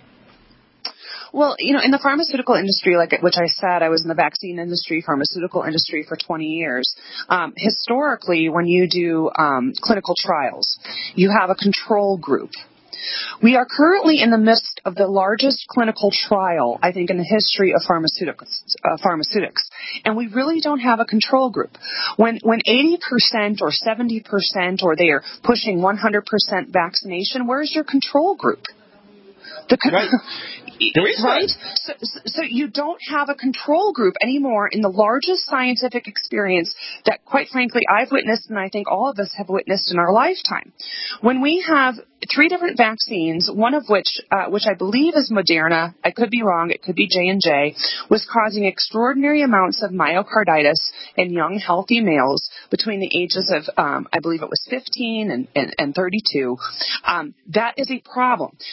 A: Well, you know, in the pharmaceutical industry, like which I said, I was in the vaccine industry, pharmaceutical industry for twenty years. Um, historically, when you do um, clinical trials, you have a control group. We are currently in the midst of the largest clinical trial, I think, in the history of pharmaceutics, uh, pharmaceutics. And we really don't have a control group. When when eighty percent or seventy percent or they are pushing one hundred percent vaccination, where's your control group? The con-
D: right. There is
A: right? So, so you don't have a control group anymore in the largest scientific experience that, quite frankly, I've witnessed and I think all of us have witnessed in our lifetime. When we have three different vaccines, one of which, uh, which I believe is Moderna, I could be wrong, it could be J and J, was causing extraordinary amounts of myocarditis in young, healthy males between the ages of, um, I believe it was fifteen and, and, and thirty-two. Um, that is a problem.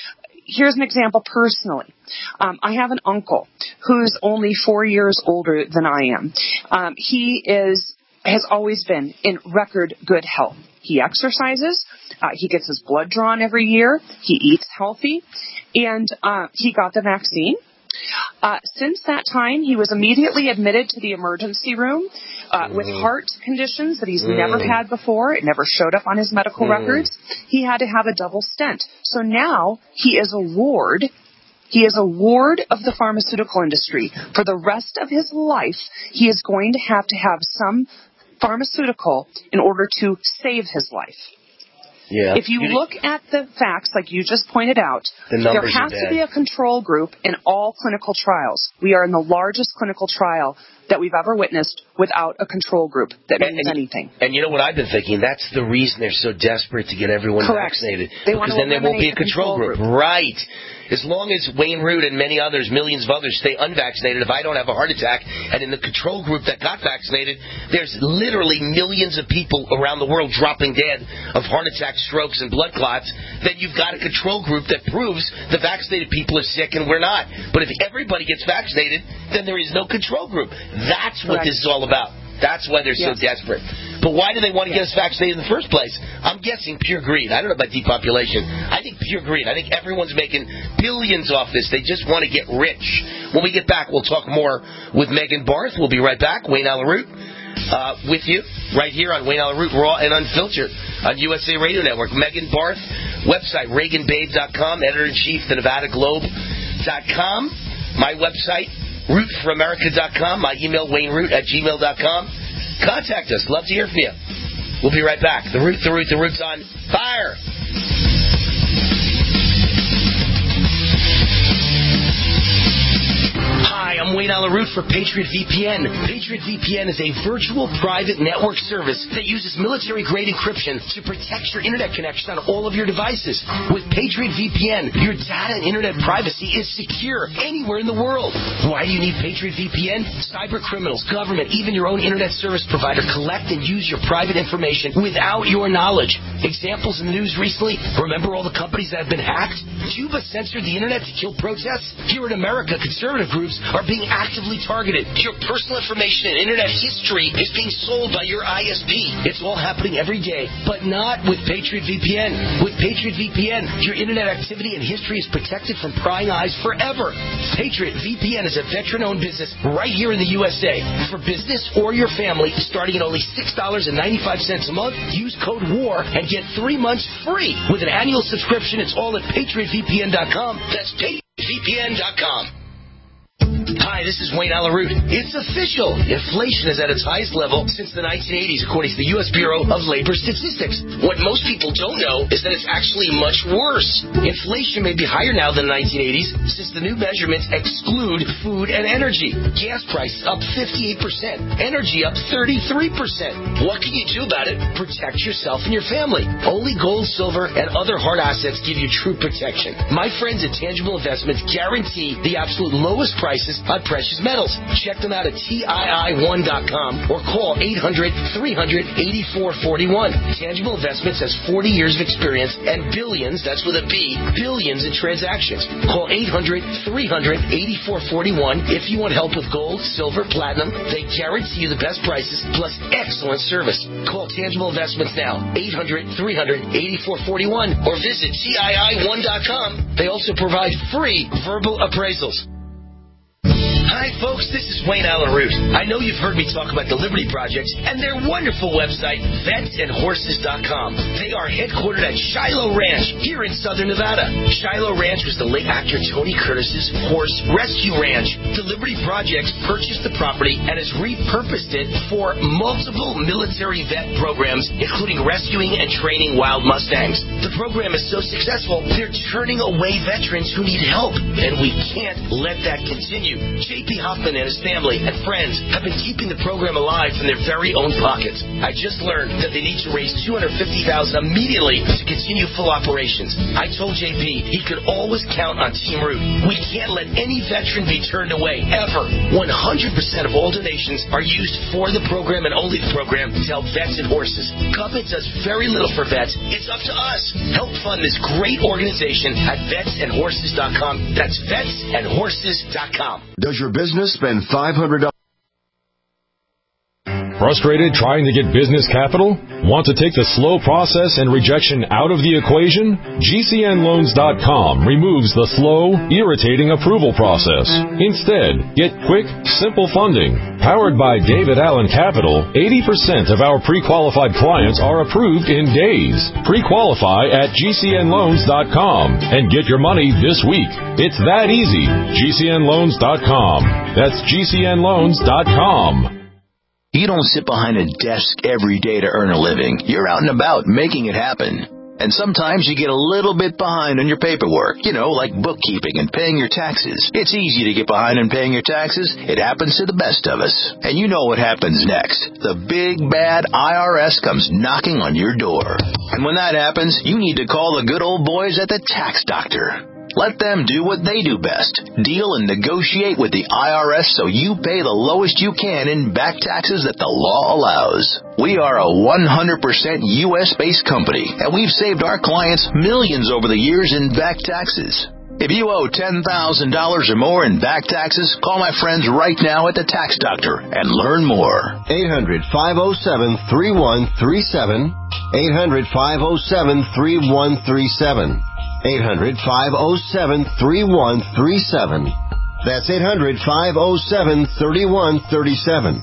A: here's an example personally. Um, I have an uncle who's only four years older than I am. Um, he is has always been in record good health. He exercises. Uh, he gets his blood drawn every year. He eats healthy. And uh, he got the vaccine. Uh, since that time, he was immediately admitted to the emergency room uh, with heart conditions that he's mm. never had before. It never showed up on his medical mm. records. He had to have a double stent. So now he is a ward. He is a ward of the pharmaceutical industry. For the rest of his life, he is going to have to have some pharmaceutical in order to save his life.
D: Yeah.
A: If you look at the facts, like you just pointed out,
D: the
A: there has to be a control group in all clinical trials. We are in the largest clinical trial that we've ever witnessed without a control group that means
D: and, and,
A: anything.
D: And you know what I've been thinking? That's the reason they're so desperate to get everyone
A: Correct.
D: vaccinated.
A: They
D: because then there won't be a control, control group. group. Right. As long as Wayne Root and many others, millions of others, stay unvaccinated, if I don't have a heart attack, and in the control group that got vaccinated, there's literally millions of people around the world dropping dead of heart attacks, strokes, and blood clots, then you've got a control group that proves the vaccinated people are sick and we're not. But if everybody gets vaccinated, then there is no control group. That's what Correct. This is all about. That's why they're yes. so desperate. But why do they want to get us vaccinated in the first place? I'm guessing pure greed. I don't know about depopulation. I think pure greed. I think everyone's making billions off this. They just want to get rich. When we get back, we'll talk more with Megan Barth. We'll be right back. Wayne Allyn Root uh, with you right here on Wayne Allyn Root, Raw and Unfiltered on U S A Radio Network. Megan Barth, website, Reagan Babe dot com, editor-in-chief, the Nevada Globe dot com. My website, root for america dot com. My email, wayne root at gmail dot com. Contact us. Love to hear from you. We'll be right back. The Root, the Root, the Root's on fire. Hi, I'm Wayne Allyn Root for Patriot V P N. Patriot V P N is a virtual private network service that uses military-grade encryption to protect your internet connection on all of your devices. With Patriot V P N, your data and internet privacy is secure anywhere in the world. Why do you need Patriot V P N? Cyber criminals, government, even your own internet service provider collect and use your private information without your knowledge. Examples in the news recently, remember all the companies that have been hacked? Cuba censored the internet to kill protests? Here in America, conservative groups are being actively targeted. Your personal information and internet history is being sold by your I S P. It's all happening every day, but not with Patriot V P N. With Patriot V P N, your internet activity and history is protected from prying eyes forever. Patriot V P N is a veteran-owned business right here in the U S A. For business or your family, starting at only six dollars and ninety-five cents a month, use code WAR and get three months free. With an annual subscription, it's all at patriot v p n dot com. That's patriot v p n dot com. Hi, this is Wayne Allyn Root. It's official. Inflation is at its highest level since the nineteen eighties, according to the U S Bureau of Labor Statistics. What most people don't know is that it's actually much worse. Inflation may be higher now than the nineteen eighties since the new measurements exclude food and energy. Gas prices up fifty-eight percent. Energy up thirty-three percent. What can you do about it? Protect yourself and your family. Only gold, silver, and other hard assets give you true protection. My friends at Tangible Investments guarantee the absolute lowest prices on precious metals. Check them out at T I I one dot com or call eight hundred, three hundred, eighty-four forty-one. Tangible Investments has forty years of experience and billions, that's with a B, billions in transactions. Call eight hundred, three hundred, eighty-four forty-one if you want help with gold, silver, platinum. They guarantee you the best prices plus excellent service. Call Tangible Investments now, eight hundred, three hundred, eighty-four forty-one or visit T I I one dot com. They also provide free verbal appraisals. Hi, folks. This is Wayne Allyn Root. I know you've heard me talk about the Liberty Project and their wonderful website, vets and horses dot com. They are headquartered at Shiloh Ranch here in southern Nevada. Shiloh Ranch was the late actor Tony Curtis's horse rescue ranch. The Liberty Project purchased the property and has repurposed it for multiple military vet programs, including rescuing and training wild Mustangs. The program is so successful, they're turning away veterans who need help, and we can't let that continue. J P Hoffman and his family and friends have been keeping the program alive from their very own pockets. I just learned that they need to raise two hundred fifty thousand dollars immediately to continue full operations. I told J P he could always count on Team Root. We can't let any veteran be turned away, ever. one hundred percent of all donations are used for the program and only the program to help vets and horses. Government does very little for vets. It's up to us. Help fund this great organization at vets and horses dot com. That's vets and horses dot com.
B: Does your business spend five hundred dollars?
E: Frustrated trying to get business capital? Want to take the slow process and rejection out of the equation? G C N loans dot com removes the slow, irritating approval process. Instead, get quick, simple funding. Powered by David Allen Capital, eighty percent of our pre-qualified clients are approved in days. Pre-qualify at G C N loans dot com and get your money this week. It's that easy. G C N loans dot com. That's G C N loans dot com.
F: You don't sit behind a desk every day to earn a living. You're out and about making it happen. And sometimes you get a little bit behind on your paperwork, you know, like bookkeeping and paying your taxes. It's easy to get behind on paying your taxes. It happens to the best of us. And you know what happens next. The big, bad I R S comes knocking on your door. And when that happens, you need to call the good old boys at the Tax Doctor. Let them do what they do best. Deal and negotiate with the I R S so you pay the lowest you can in back taxes that the law allows. We are a one hundred percent U S-based company, and we've saved our clients millions over the years in back taxes. If you owe ten thousand dollars or more in back taxes, call my friends right now at the Tax Doctor and learn more.
G: eight hundred, five oh seven, three one three seven. eight hundred, five oh seven, three one three seven. eight hundred, five oh seven, three one three seven. That's eight hundred, five oh seven, three one three seven.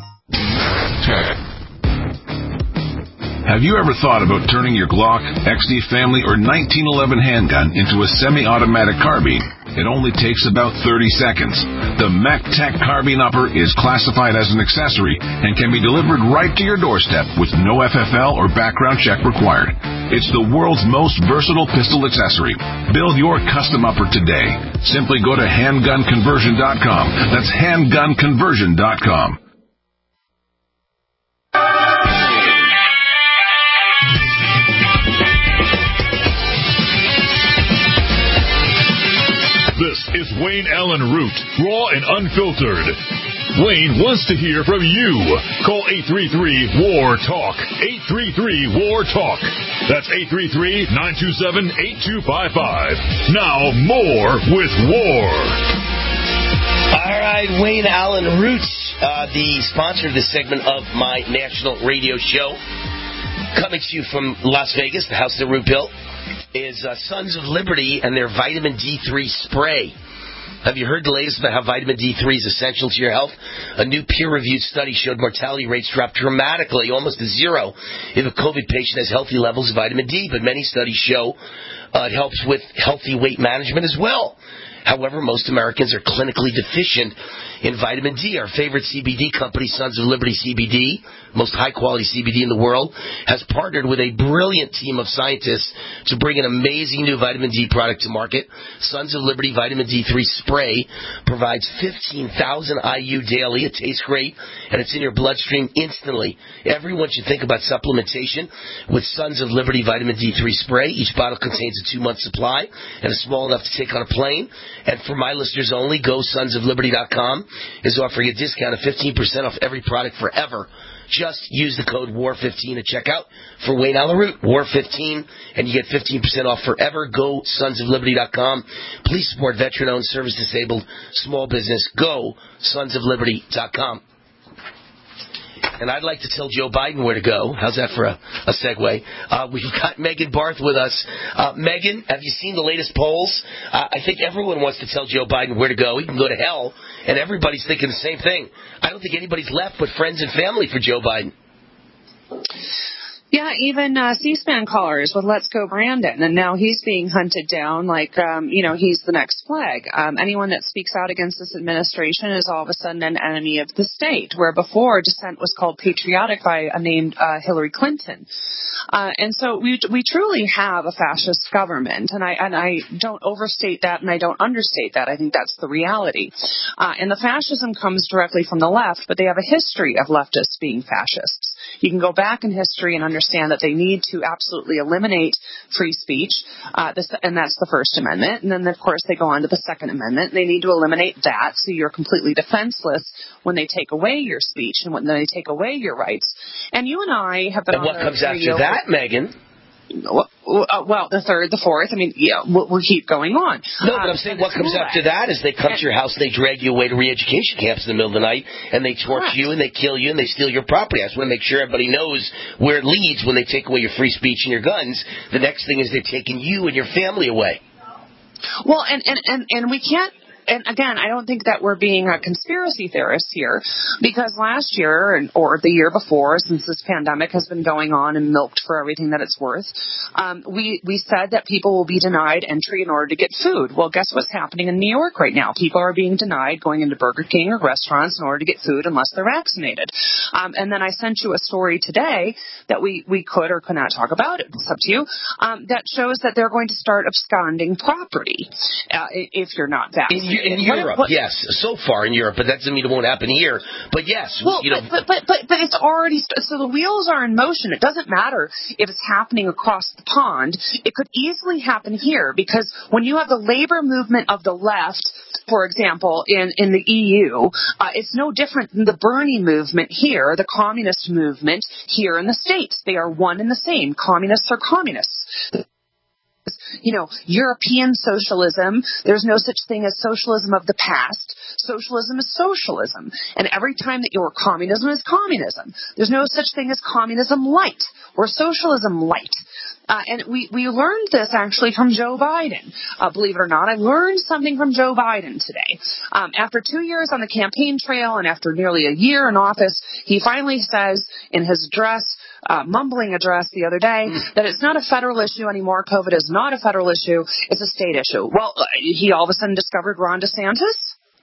C: Have you ever thought about turning your Glock, X D Family, or nineteen eleven handgun into a semi-automatic carbine? It only takes about thirty seconds. The MacTac Carbine Upper is classified as an accessory and can be delivered right to your doorstep with no F F L or background check required. It's the world's most versatile pistol accessory. Build your custom upper today. Simply go to handgun conversion dot com. That's handgun conversion dot com. This is Wayne Allen Root, raw and unfiltered. Wayne wants to hear from you. Call eight three three, W A R, TALK. eight three three, W A R, TALK. That's eight three three, nine two seven, eight two five five. Now, more with W A R.
D: All right, Wayne Allen Root, uh, the sponsor of this segment of my national radio show, coming to you from Las Vegas, the house that Root built, is uh, Sons of Liberty and their vitamin D three spray. Have you heard the latest about how vitamin D three is essential to your health? A new peer-reviewed study showed mortality rates drop dramatically, almost to zero, if a COVID patient has healthy levels of vitamin D. But many studies show uh, it helps with healthy weight management as well. However, most Americans are clinically deficient in vitamin D. Our favorite C B D company, Sons of Liberty C B D, most high-quality C B D in the world, has partnered with a brilliant team of scientists to bring an amazing new vitamin D product to market. Sons of Liberty Vitamin D three Spray provides fifteen thousand I U daily. It tastes great, and it's in your bloodstream instantly. Everyone should think about supplementation with Sons of Liberty Vitamin D three Spray. Each bottle contains a two-month supply and is small enough to take on a plane. And for my listeners only, go sons of liberty dot com is offering a discount of fifteen percent off every product forever. Just use the code W A R fifteen at checkout for Wayne Allen Root, W A R fifteen, and you get fifteen percent off forever. Go sons of liberty dot com. Please support veteran-owned, service-disabled, small business. Go sons of liberty dot com. And I'd like to tell Joe Biden where to go. How's that for a, a segue? Uh, we've got Megan Barth with us. Uh, Megan, have you seen the latest polls? Uh, I think everyone wants to tell Joe Biden where to go. He can go to hell, and everybody's thinking the same thing. I don't think anybody's left but friends and family for Joe Biden.
A: Yeah, even uh, C-SPAN callers with Let's Go Brandon, and now he's being hunted down like, um, you know, he's the next flag. Um, anyone that speaks out against this administration is all of a sudden an enemy of the state, where before dissent was called patriotic by a named uh, Hillary Clinton. Uh, and so we we truly have a fascist government, and I and I don't overstate that, and I don't understate that. I think that's the reality. Uh, and the fascism comes directly from the left, but they have a history of leftists being fascists. You can go back in history and understand that they need to absolutely eliminate free speech, uh, this, and that's the First Amendment. And then, of course, they go on to the Second Amendment. They need to eliminate that so you're completely defenseless when they take away your speech and when they take away your rights. And you and I have been
D: and
A: on
D: what
A: the
D: comes
A: radio
D: after that, Megan?
A: Well, well, the third, the fourth. I mean, yeah, we'll, we'll keep going on.
D: No, but I'm saying what comes after that is they come to your house, they drag you away to re-education camps in the middle of the night, and they torture you, and they kill you, and they steal your property. I just want to make sure everybody knows where it leads when they take away your free speech and your guns. The next thing is they're taking you and your family away.
A: Well, and, and, and, and we can't. And again, I don't think that we're being a conspiracy theorist here, because last year and or the year before, since this pandemic has been going on and milked for everything that it's worth, um, we we said that people will be denied entry in order to get food. Well, guess what's happening in New York right now? People are being denied going into Burger King or restaurants in order to get food unless they're vaccinated. Um, and then I sent you a story today that we we could or could not talk about. It's up to you. Um, that shows that they're going to start absconding property uh, if you're not vaccinated.
D: In Europe, what, what, yes, so far in Europe, but that doesn't mean it won't happen here. But yes,
A: well,
D: you know,
A: but, but but but it's already so the wheels are in motion. It doesn't matter if it's happening across the pond. It could easily happen here because when you have the labor movement of the left, for example, in in the E U, uh, it's no different than the Bernie movement here, the communist movement here in the States. They are one and the same. Communists are communists. You know, European socialism, there's no such thing as socialism of the past. Socialism is socialism. And every time that you're communism is communism. There's no such thing as communism light or socialism light. Uh, and we, we learned this actually from Joe Biden. Uh, believe it or not, I learned something from Joe Biden today. Um, after two years on the campaign trail and after nearly a year in office, he finally says in his address, Uh, mumbling address the other day, that it's not a federal issue anymore. COVID is not a federal issue. It's a state issue. Well, uh, he all of a sudden discovered Ron DeSantis.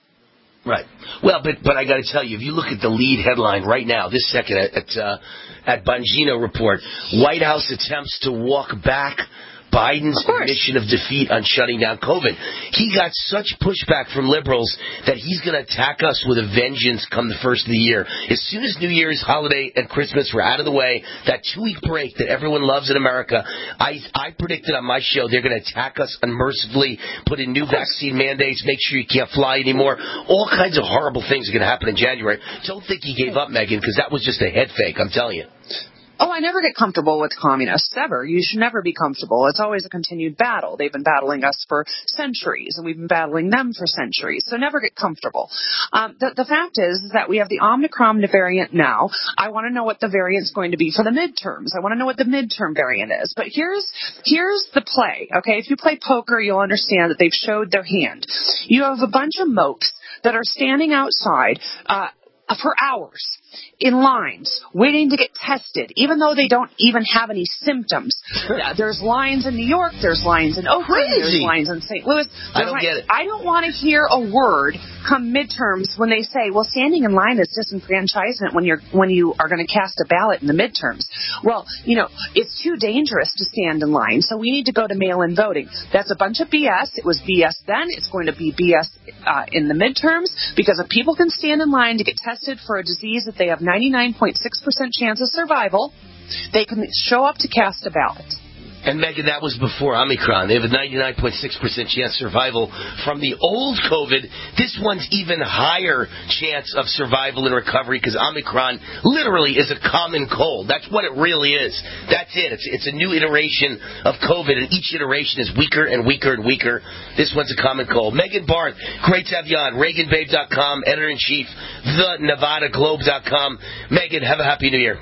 D: Right. Well, but but I got to tell you, if you look at the lead headline right now, this second at at, uh, at Bongino Report, White House attempts to walk back Biden's admission of defeat on shutting down COVID. He got such pushback from liberals that he's going to attack us with a vengeance come the first of the year. As soon as New Year's holiday and Christmas were out of the way, that two-week break that everyone loves in America, I, I predicted on my show they're going to attack us unmercifully, put in new vaccine mandates, make sure you can't fly anymore. All kinds of horrible things are going to happen in January. Don't think he gave up, Megan, because that was just a head fake, I'm telling you.
A: Oh, I never get comfortable with communists, ever. You should never be comfortable. It's always a continued battle. They've been battling us for centuries, and we've been battling them for centuries, so never get comfortable. Um, the, the fact is, is that we have the Omicron variant now. I want to know what the variant's going to be for the midterms. I want to know what the midterm variant is. But here's here's the play, okay? If you play poker, you'll understand that they've showed their hand. You have a bunch of mopes that are standing outside uh, for hours in lines, waiting to get tested, even though they don't even have any symptoms. Uh, there's lines in New York, there's lines in Oakland, there's lines in Saint Louis.
D: I don't
A: lines.
D: get it.
A: I don't want to hear a word come midterms when they say, well, standing in line is disenfranchisement when you're when you are going to cast a ballot in the midterms. Well, you know, it's too dangerous to stand in line, so we need to go to mail-in voting. That's a bunch of B S. It was B S then. It's going to be B S uh, in the midterms, because if people can stand in line to get tested for a disease that they have ninety-nine point six percent chance of survival, they can show up to cast a ballot.
D: And, Megan, that was before Omicron. They have a ninety-nine point six percent chance of survival from the old COVID. This one's even higher chance of survival and recovery because Omicron literally is a common cold. That's what it really is. That's it. It's, it's a new iteration of COVID, and each iteration is weaker and weaker and weaker. This one's a common cold. Megan Barth, great to have you on. Reagan Babe dot com, editor-in-chief, the Nevada Globe dot com. Megan, have a happy New Year.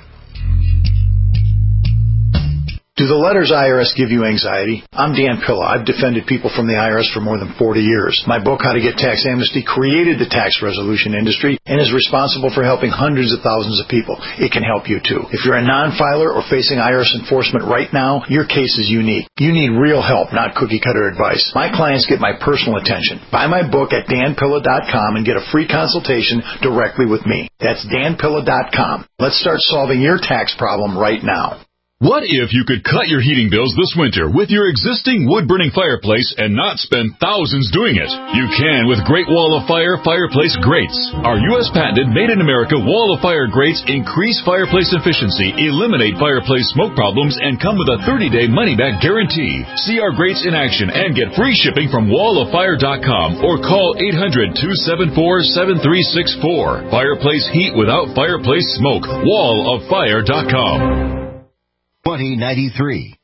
X: Do the letters I R S give you anxiety? I'm Dan Pilla. I've defended people from the I R S for more than forty years. My book, How to Get Tax Amnesty, created the tax resolution industry and is responsible for helping hundreds of thousands of people. It can help you, too. If you're a non-filer or facing I R S enforcement right now, your case is unique. You need real help, not cookie-cutter advice. My clients get my personal attention. Buy my book at Dan Pilla dot com and get a free consultation directly with me. That's Dan Pilla dot com. Let's start solving your tax problem right now.
C: What if you could cut your heating bills this winter with your existing wood-burning fireplace and not spend thousands doing it? You can with Great Wall of Fire fireplace grates. Our U S patented made-in-America Wall of Fire grates increase fireplace efficiency, eliminate fireplace smoke problems, and come with a thirty-day money-back guarantee. See our grates in action and get free shipping from wall of fire dot com or call eight hundred, two seven four, seven three six four. Fireplace heat without fireplace smoke. wall of fire dot com.
G: twenty ninety-three.